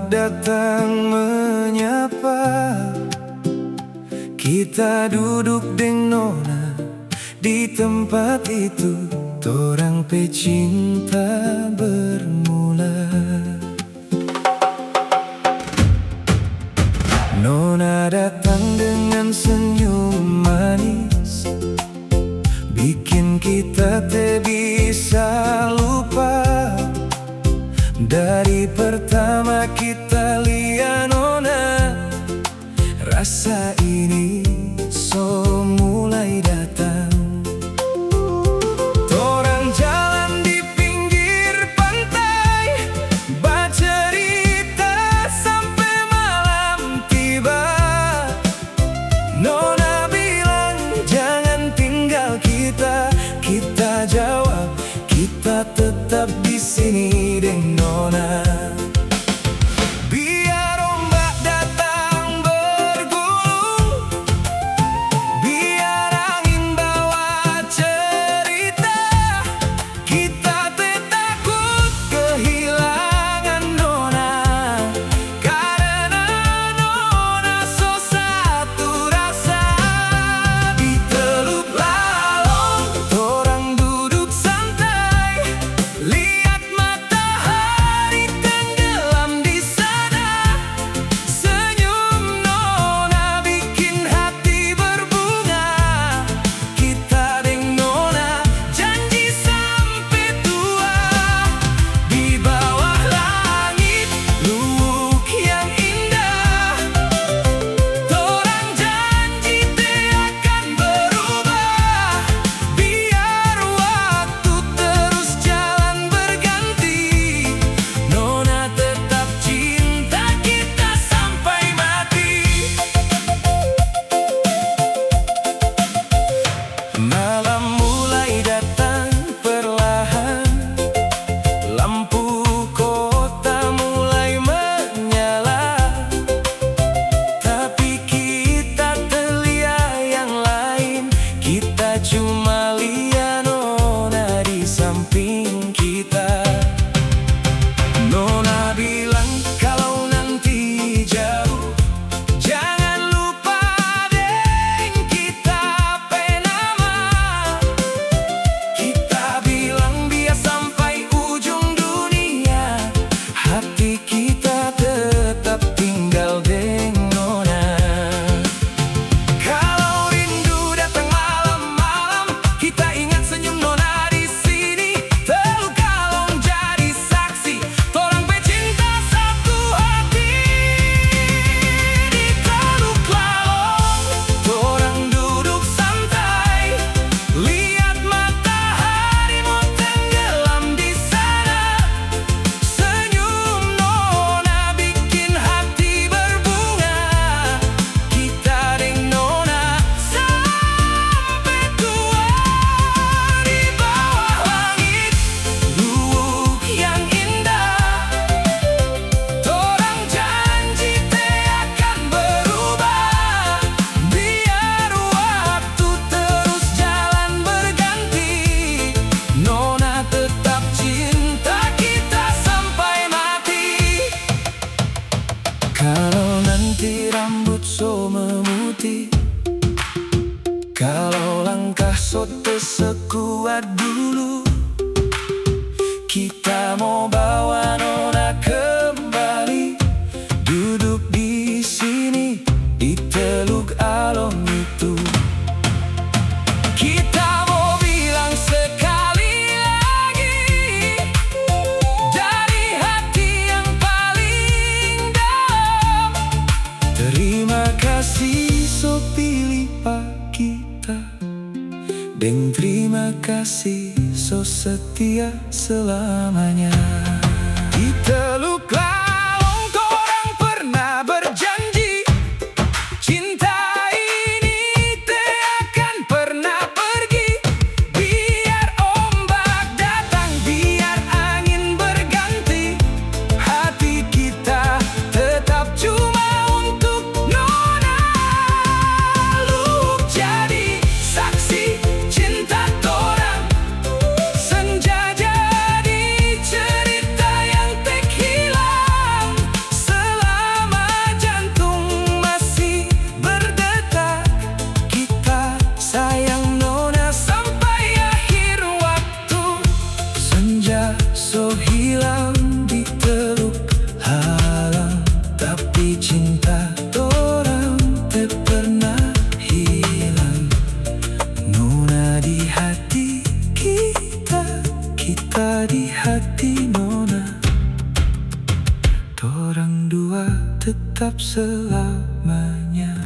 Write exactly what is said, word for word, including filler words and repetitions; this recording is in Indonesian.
ombak datang menyapa, kita duduk deng nona di tempat itu, torang pe cinta bermula. Nona datang dengan senyum manis, bikin kita tak bisa lupa. Dari pertama kita lihat nona, rasa ini so mulai datang. Torang jalan di pinggir pantai, bercerita sampai malam tiba. Nona bilang jangan tinggal kita, kita jawab kita tetap di sini deng nona. Biar ombak datang bergulung, biar angin bawa cerita, kita tak takut kehilangan nona. Karena nona so satu rasa. Di Teluk Lalong torang duduk santai, lihat matahari tenggelam di sana. Senyum nona bikin hati berbunga, kita deng nona janji sampai tua. Di bawah langit luhuk yang indah, torang janji tak akan berubah. Biar waktu terus jalan berganti, nona tetap cinta kita sampai mati. Malam mulai datang perlahan, lampu kota mulai menyala, tapi kita terlihat yang lain. Kita cuma lihat nona di samping kita. Nona bilang kalau nanti jauh, jangan lupa deng kita pe nama. Kita bilang biar sampai ujung dunia, hati kita tetap tinggal deng nona. Kalau rindu datang malam-malam, kita ingat senyum nona di sini. Teluk Lalong jadi saksi, torang pe cinta satu hati. Di Teluk Lalong torang duduk santai, lihat matahari mau tenggelam di sana. Senyum nona bikin hati berbunga, kita deng nona sampai tua. Di bawah langit luhuk yang indah, torang janji tak akan berubah. Biar waktu terus jalan berganti, nona tetap cinta kita sampai mati. Kalau nanti rambut so memutih, kalau langkah so sekuat dulu, kita mau bawa nona kembali, duduk di sini di Teluk Lalong itu. Kita mau bilang sekali lagi, dari hati yang paling dalam, terima kasih so pilih pak kita, deng terima kasih so setia selamanya. Di Teluk Lalong torang pernah berjanji, cinta ini tak akan pernah pergi. Biar ombak datang, biar angin berganti, hati kita tetap cuma untuk nona. Luhuk jadi saksi cinta torang, senja jadi cerita yang tak hilang. berdua tetap selamanya.